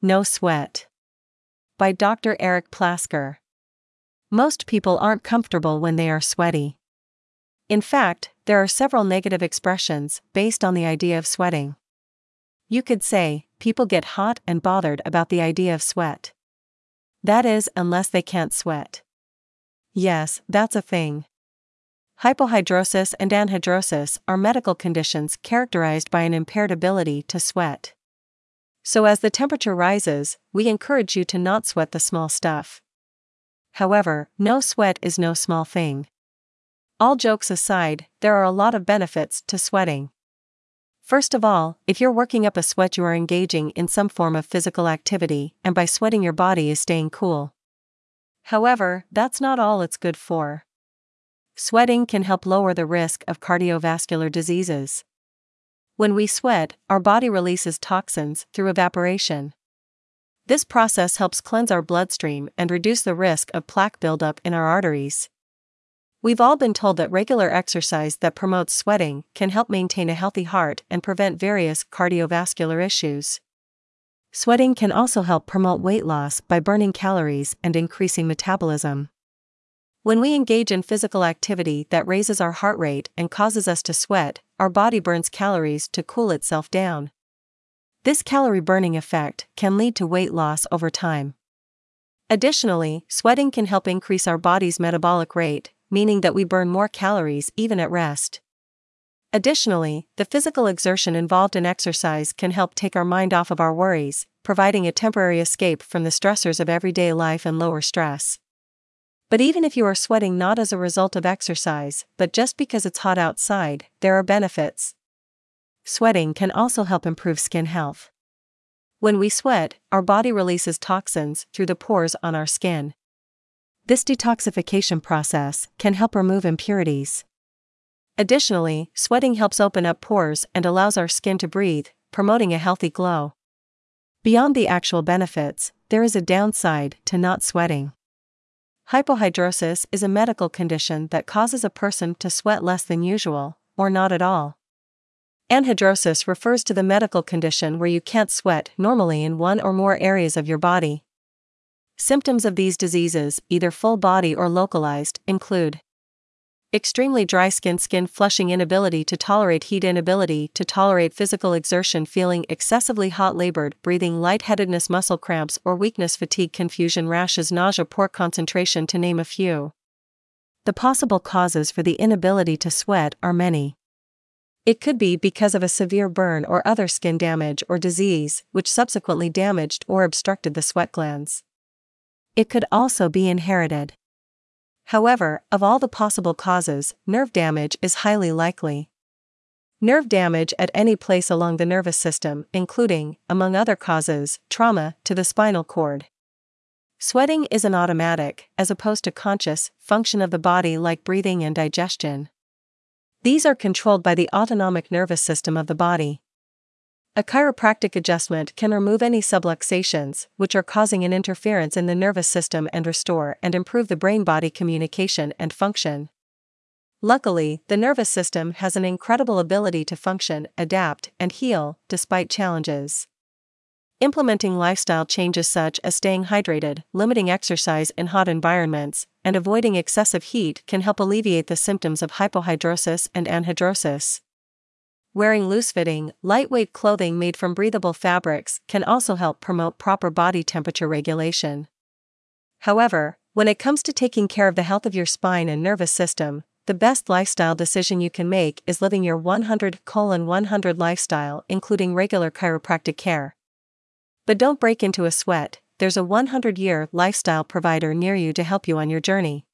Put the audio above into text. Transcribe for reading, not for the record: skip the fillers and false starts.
No Sweat by Dr. Eric Plasker. Most people aren't comfortable when they are sweaty. In fact, there are several negative expressions based on the idea of sweating. You could say, people get hot and bothered about the idea of sweat. That is, unless they can't sweat. Yes, that's a thing. Hypohidrosis and anhidrosis are medical conditions characterized by an impaired ability to sweat. So as the temperature rises, we encourage you to not sweat the small stuff. However, no sweat is no small thing. All jokes aside, there are a lot of benefits to sweating. First of all, if you're working up a sweat, you are engaging in some form of physical activity, and by sweating your body is staying cool. However, that's not all it's good for. Sweating can help lower the risk of cardiovascular diseases. When we sweat, our body releases toxins through evaporation. This process helps cleanse our bloodstream and reduce the risk of plaque buildup in our arteries. We've all been told that regular exercise that promotes sweating can help maintain a healthy heart and prevent various cardiovascular issues. Sweating can also help promote weight loss by burning calories and increasing metabolism. When we engage in physical activity that raises our heart rate and causes us to sweat, our body burns calories to cool itself down. This calorie burning effect can lead to weight loss over time. Additionally, sweating can help increase our body's metabolic rate, meaning that we burn more calories even at rest. Additionally, the physical exertion involved in exercise can help take our mind off of our worries, providing a temporary escape from the stressors of everyday life and lower stress. But even if you are sweating not as a result of exercise, but just because it's hot outside, there are benefits. Sweating can also help improve skin health. When we sweat, our body releases toxins through the pores on our skin. This detoxification process can help remove impurities. Additionally, sweating helps open up pores and allows our skin to breathe, promoting a healthy glow. Beyond the actual benefits, there is a downside to not sweating. Hypohidrosis is a medical condition that causes a person to sweat less than usual, or not at all. Anhidrosis refers to the medical condition where you can't sweat normally in one or more areas of your body. Symptoms of these diseases, either full body or localized, include extremely dry skin, skin flushing, inability to tolerate heat, inability to tolerate physical exertion, feeling excessively hot, labored breathing, lightheadedness, muscle cramps or weakness, fatigue, confusion, rashes, nausea, poor concentration, to name a few. The possible causes for the inability to sweat are many. It could be because of a severe burn or other skin damage or disease, which subsequently damaged or obstructed the sweat glands. It could also be inherited. However, of all the possible causes, nerve damage is highly likely. Nerve damage at any place along the nervous system, including, among other causes, trauma to the spinal cord. Sweating is an automatic, as opposed to conscious, function of the body like breathing and digestion. These are controlled by the autonomic nervous system of the body. A chiropractic adjustment can remove any subluxations, which are causing an interference in the nervous system, and restore and improve the brain-body communication and function. Luckily, the nervous system has an incredible ability to function, adapt, and heal, despite challenges. Implementing lifestyle changes such as staying hydrated, limiting exercise in hot environments, and avoiding excessive heat can help alleviate the symptoms of hypohidrosis and anhidrosis. Wearing loose-fitting, lightweight clothing made from breathable fabrics can also help promote proper body temperature regulation. However, when it comes to taking care of the health of your spine and nervous system, the best lifestyle decision you can make is living your 100/100 lifestyle, including regular chiropractic care. But don't break into a sweat, there's a 100-year lifestyle provider near you to help you on your journey.